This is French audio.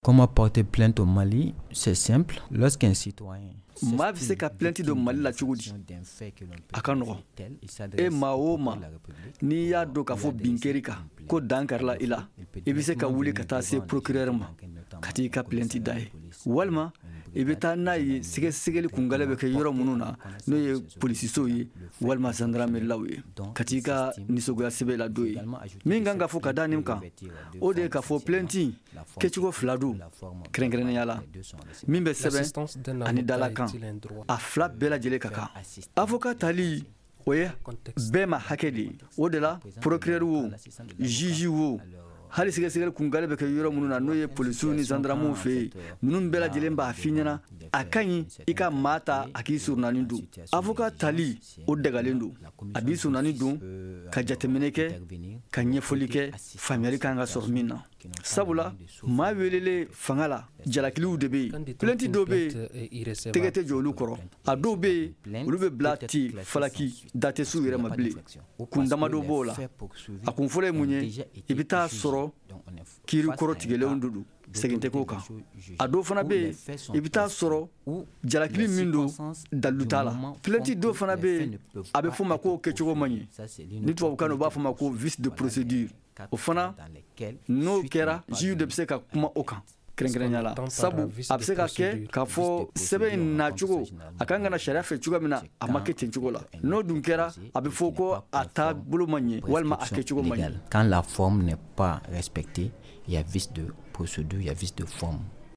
Comment porter plainte au Mali? C'est simple. Lorsqu'un citoyen maa bɛ se ka plainte don Mali la cogo di? A ka nɔgɔn. E maa o maa n'i y'a dɔn k'a fɔ bin kɛr'i kan ko dan karila i la, i bɛ se ka wuli ka taa se procureur ma ka t'i ka plainte da ye, walima i bɛ taa n'a ye sɛgɛsɛgɛli kungalɛ bɛ kɛ yɔrɔ minnu na n'o ye polisisow ye walima gendarmerilaw ye ka t'i ka nisɔgoya sɛbɛn ladon ye. Min kan ka fɔ ka da nin kan o de ye k'a fɔ plainte kɛcogo fila don kɛrɛnkɛrɛnnenya la, min bɛ sɛbɛn ani dalakan. A fila bɛɛ lajɛlen ka kan. Avocat tali o ye bɛɛ ma hakɛ de ye. O de la procureur wo juge wo hali sɛgɛsɛgɛli kungalɛ bɛ kɛ yɔrɔ minnu na n'o ye polisiw ni gendarmew fɛ yen, ninnu bɛɛ lajɛlen b'a f'i ɲɛna a ka ɲi i ka maa ta a k'i surunani don. Avocat tali o dagalen don, a b'i surunani don ka jateminɛ kɛ ka ɲɛfɔli kɛ, faamuyali kan ka sɔrɔ min na. Sabula maa welelen fanga la jalakiliw de bɛ yen, plainte dɔw bɛ yen tɛgɛ tɛ jɔ olu kɔrɔ, a dɔw bɛ yen olu bɛ bila ten falaki da tɛ s'u yɛrɛ ma bilen. Kun damadɔ b'o la. A kun fɔlɔ ye mun ye? I bɛ taa sɔrɔ kiiri kɔrɔ tigɛlenw don, segin tɛ k'o kan. A dɔw fana bɛ yen i bɛ taa sɔrɔ jalakili min don dalu t'a la. Plainte dɔw fana bɛ yen a bɛ f'o ma ko kɛcogo man ɲi, ni tubabukan na u b'a fɔ ma ko vice de procédure. O fana n'o kɛra juge de bɛ se ka kuma o kan kɛrɛnkɛrɛnnenya la, sabu a bɛ se ka kɛ k'a fɔ sɛbɛn in nacogo a kan ka na sariya fɛ cogo min na a ma kɛ ten cogo la. N'o dun kɛra a bɛ fɔ ko a taabolo man ɲɛ walima a kɛcogo man ɲɛ. Quand la forme n'est pas respectée, il y a vice de procédure, il y a vice de forme.